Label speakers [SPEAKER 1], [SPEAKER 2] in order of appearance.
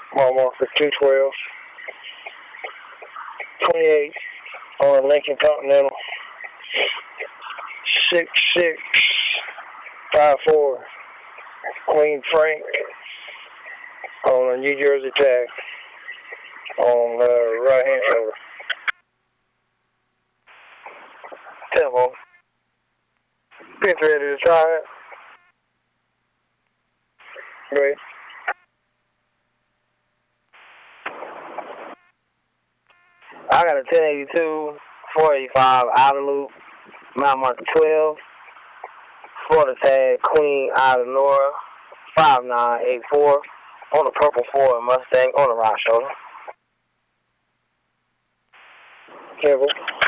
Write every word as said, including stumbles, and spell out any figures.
[SPEAKER 1] Mile marker two twelve. twenty-eight on Lincoln Continental. six six five four Queen Frank on a New Jersey tag on the right hand shoulder. Tempo. Pinch ready to try it. Great. I got a ten eighty-two, four eighty-five outer loop, mile marker twelve, Florida tag, Queen out of Nora, five nine eight four, on the purple Ford Mustang on the right shoulder. Careful.